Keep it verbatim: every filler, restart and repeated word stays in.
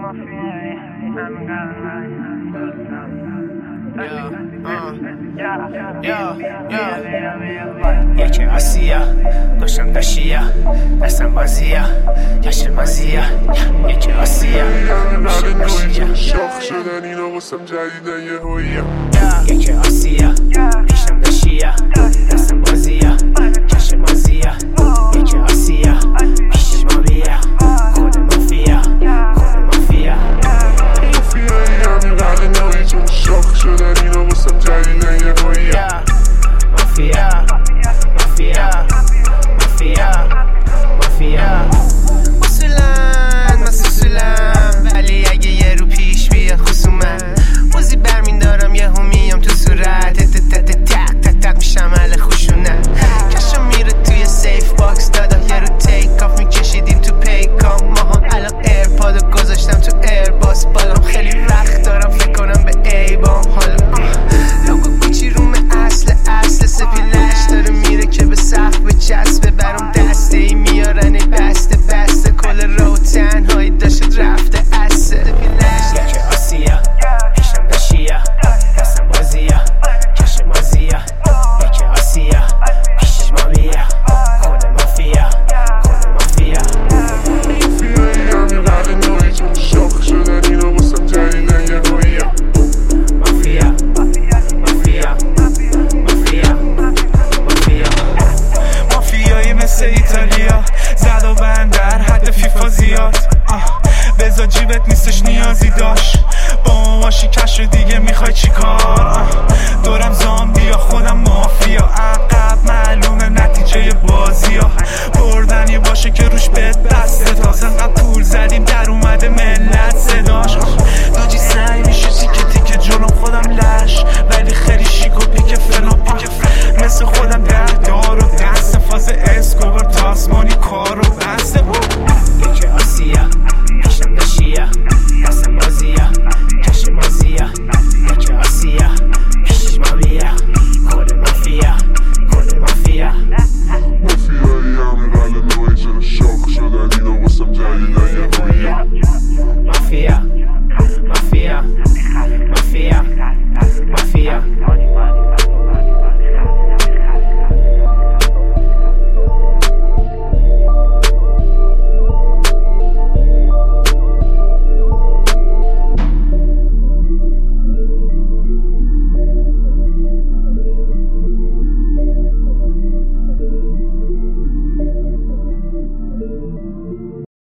یکی آسیا گوشم داشیا دستم بازیا کشم مازیا یکی آسیا گوشم داشیا شاخ شدن اینا واسم جدیدن یه هویه یکی آسیا پیشم داشیا دستم بازیا کشم مازیا یکی آسیا پیش ما بیا خود مافیا خود مافیا مافیا همین قرد نوی چون شاخ شدن اینا واسم جدیدن یه هویه مافیا مافیا مافیا مافیا اصولاً من سوسولم ولی اگه یه رو پیش بیاد خصومت موزی برمین دارم یه هم میام تو صورت تک تک تک تک میشم اهل خشونت کشم میره توی سیف باکس دادا یه رو تیک آف میکشیدیم تو پیکام ماها الان ایرپاد گذاشتم تو ایرباس بالام خیلی وقت دارم فکر کنم به ایبام حالا لوگو کوچی روم اصل اصل سپیلش داره میره که به سقف بچسبه برام دسته ای میارن بسته